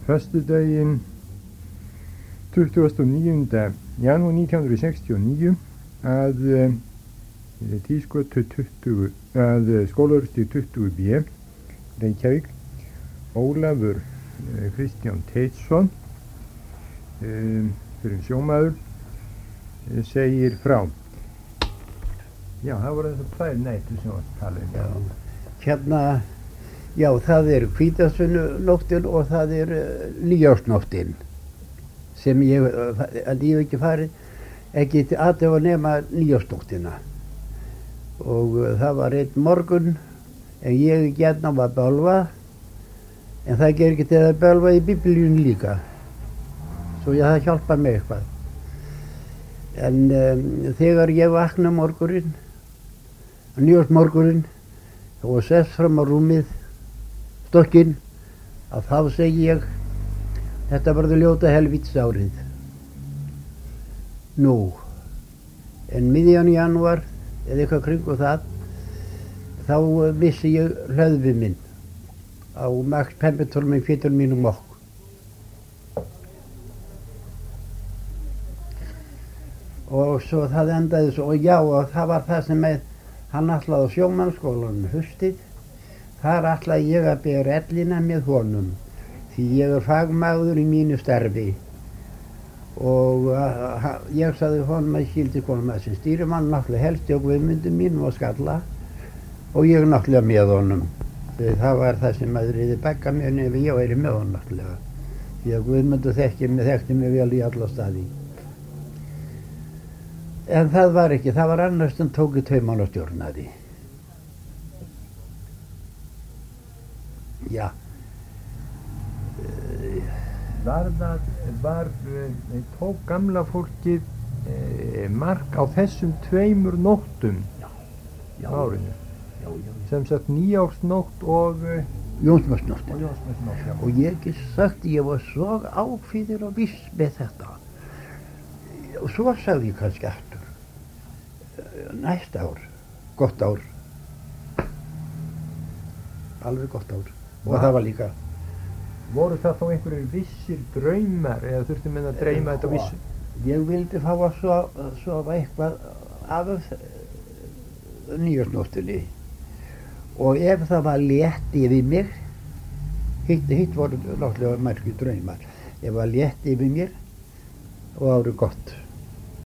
föstudaginn 29. janúar 1969 að Tísgötu 20 að Skólavörðustíg 20B Reykjavík. Ólafur Kristján Teitsson fyrir sjómaður segir frá. Já, það voru þessar tvær nætur sem var talið. Hérna, já, það hvítasunnuóttin og það nýársnóttin sem ég hef ekki farið ekki til aðefa nema nýársnóttina. Og það var einn morgun en ég gætna var bölvað, en það ger ekki til að bölva í Biblíunni líka, svo það hjálpar mig eitthvað. En þegar ég vakna morgunin, nýársmorgunin, og sest fram á rúmið, stokkinn, að þá segi ég, þetta verður ljóta helvítisárið. Nú, en miðjan janúar, eða eitthvað kringu það, þá missi ég hlöðvi minn á Max Pemberton fyrir mínum okk. Og svo það endaði svo, og já, og það var það sem hann ætlaði á sjómannsskólanum haustið. Þar ætlaði ég að bera ellina með honum, því ég fagmaður í mínu starfi. Og ég sagði honum að ég skildi koma með sem stýrimann, náttúrulega helst og Guðmundur mín og skalla, og ég náttúrulega með honum. Það var það sem að reyði begga mér ef ég væri með honum náttúrulega, því að Guðmundur þekkti mig vel í alla staði. En það var ekki, það var annars sem tók 2 mánuð stjórnaði. Já. Tók gamla fólkið mark á þessum 2 nóttum á árinu? Já. Sem sagt nýársnótt og Jónsmessunótt. já. Og ég ekki sagt, ég var svo ákvíður og viss með þetta. Og svo sagði ég kannski aftur, næsta ár, gott ár. Alveg gott ár. Og það var líka. Voru það þá einhverjir vissir draumar eða þurfti menn að dreyma þetta vissu? Ég vildi fá að sofa eitthvað af nýjársnóttinni. Og ef það var létt yfir mér, hitt voru náttúrulega margir draumar, ef það var létt yfir mér og árið gott.